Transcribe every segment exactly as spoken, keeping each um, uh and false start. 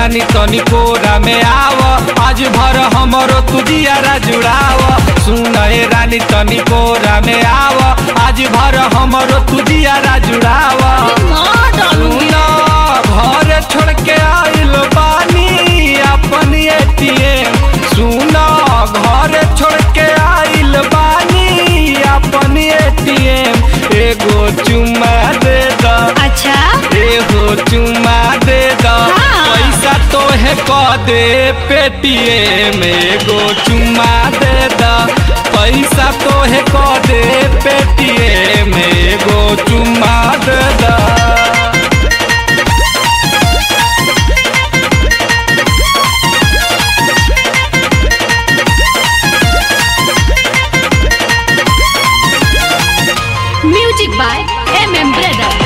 रानी तनी कोरा में आव, आज भर हमरो तुझियारा जुड़ाव। सुन ए रानी तनी कोरा में आव, आज भर हमरो तुझियारा जुड़ाव। सुन घर छोड़ के आइल बानी अपन एटीएम, सुन घर छोड़ के आइल बानी अपन एटीएम, एगो चुम्मा दे द। अच्छा एगो चुम्मा दे द, पैसा तोहे क दे पेटीएम, एगो चुम्मा दे द, पैसा तोहे क दे पेटीएम, एगो चुम्मा दे द। Music by M M brother.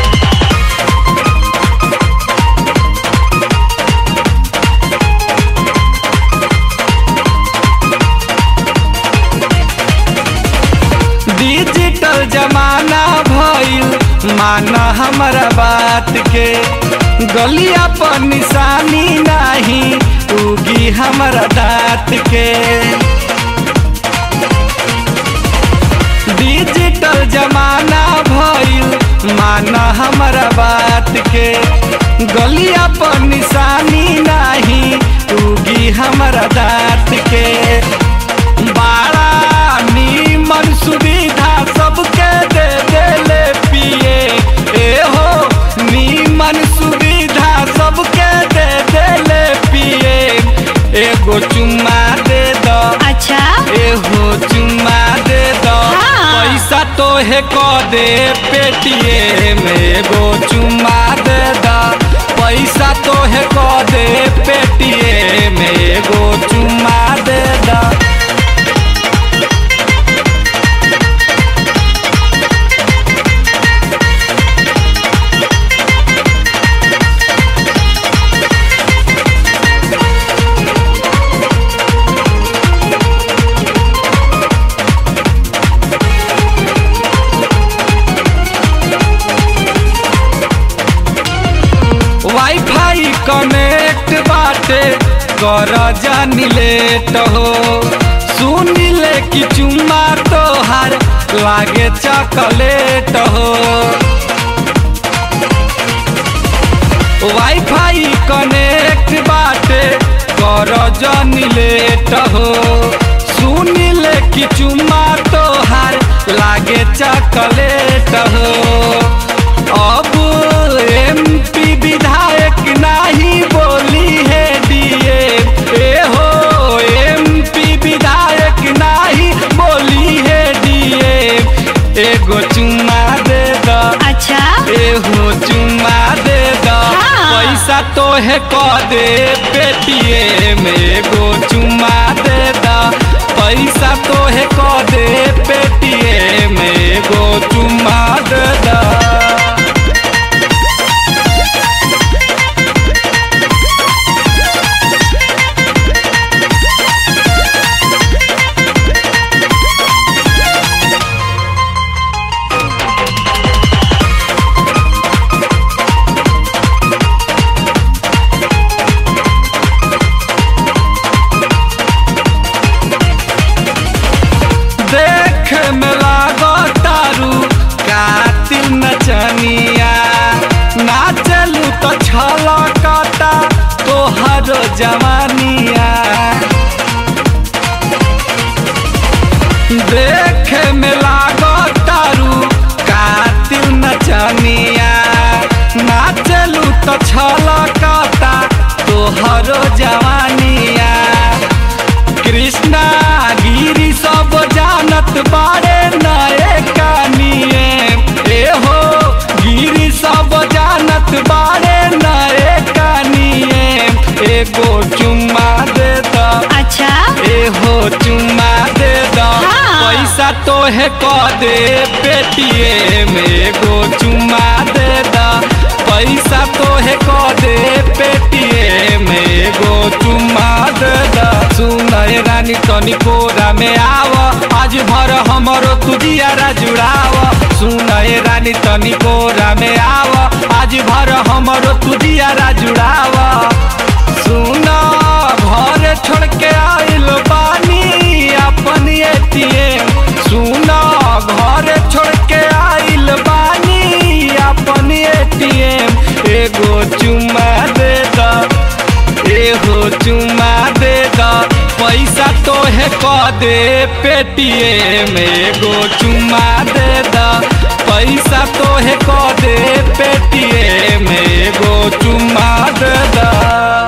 Digital जमाना भइल माना हमारा बात के, गलिया पर निशानी नहीं उगी हमारा दाँत के। डिजिटल जमाना भइल माना हमारा बात के, गलिया पर निशानी नहीं उगी हमारा दाँत के। बड़ा नीमन सुविधा सबके दे देले पिए, ए हो नीमन सुविधा सबके दे देले पिए, एगो चुम्मा दे द। अच्छा एगो चुम्मा दे द, पैसा तोहे क दे पेटीएम, एगो चुम्मा दे द, पैसा तोहे क दे पेटीएम, एगो चुम्मा दे द। वाईफाई कनेक्ट बाटे कर जानी लेट हो, सुन ले कि चुम्मा तोहार लागे चॉकलेट हो। वाईफाई कनेक्ट बाटे कर जानी लेट हो, सुन ले कि चुम्मा तोहार लागे चॉकलेट हो। अब एमपी विधायक नहीं बोली है डीए, ए हो एमपी विधायक नहीं बोली है डीए, एगो चुम्मा दे द। अच्छा एगो चुम्मा दे द, पैसा तोहे क दे पेटीएम, एगो चुम्मा दे द, पैसा तोहे क दे पेटीएम, एगो चुम्मा दे द। देख में लागो तारू कातिल नचनिया, नाचलू तो छलकता तोहर जवानिया। देख में लागो तारू कातिल नचनिया, नाचलू तो छलकता तोहर जवानिया। कृष्णा गिरी सब जानत बारे नए कानिए, ए हो गिरी सब जानत बारे नए कानिए, एगो चुम्मा दे द। अच्छा एगो चुम्मा दे द, पैसा तोहे क दे पेटीएम, एगो चुम्मा दे द, पैसा तोहे क दे पेटीएम, एगो चुम्मा दे द। सुन ए रानी तनी कोरा में आव, आज भर हमरो तुझियारा जुड़ाव। सुन ए रानी तनी कोरा में आव, आज भर हमरो तुझियारा जुड़ाव। सुन एटीएम। सुना घर छोड़ के आइल बानी अपन एटीएम। एगो चुम्मा दे द, एगो चुम्मा दे द, पैसा तोहे क दे पेटीएम। एगो चुम्मा दे द, पैसा तोहे क दे पेटीएम। एगो चुम्मा